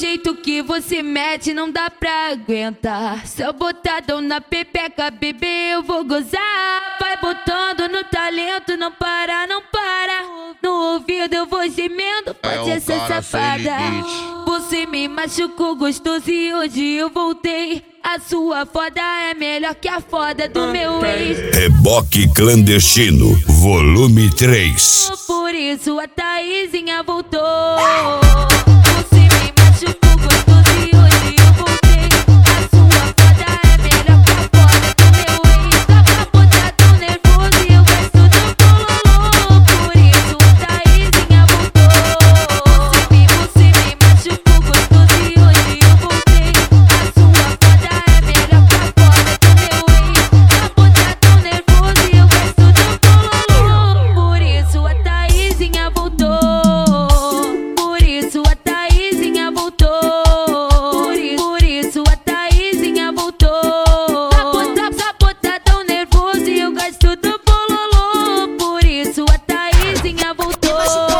jeito que você mete não dá pra aguentar. Seu botadão na pepeca, bebê, eu vou gozar. Vai botando no talento, não para, não para. No ouvido eu vou gemendo, pode ser safada. Você me machucou gostoso e hoje eu voltei. A sua foda é melhor que a foda do meu ex. Reboque Clandestino, volume 3. Por isso a Thaisinha voltou. Você me machucou gostoso e hoje eu voltei. A sua foda é melhor que a foda do meu ex. Tá botadão nervoso e eu gosto do bololô. Por isso a Thaisinha voltou. Você me machucou gostoso e hoje eu voltei. A sua foda é melhor que a foda do meu ex. Tá botadão nervoso e eu gosto do bololô. Por isso a Thaisinha voltou. Por isso a Thaisinha voltou. Por isso a Thaisinha voltou. Tá botadão nervoso e eu gosto do bololô. Por isso a Thaisinha voltou.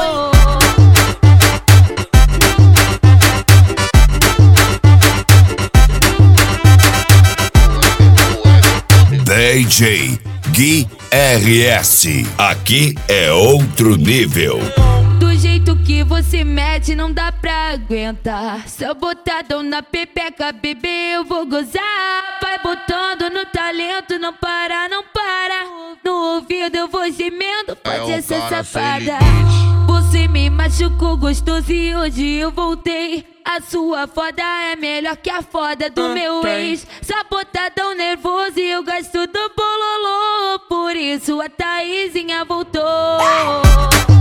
DJ Gui RS, aqui é outro nível. Do jeito que você mete não dá pra aguentar. Seu botadão na pepeca, bebê, eu vou gozar. Vai botando no talento, não para, não para. No ouvido eu vou gemendo, pode ser safada. Você me machucou gostoso e hoje eu voltei. A sua foda é melhor que a foda do meu ex. Sabotadão nervoso e eu gosto do bololô. Por isso a Thaisinha voltou.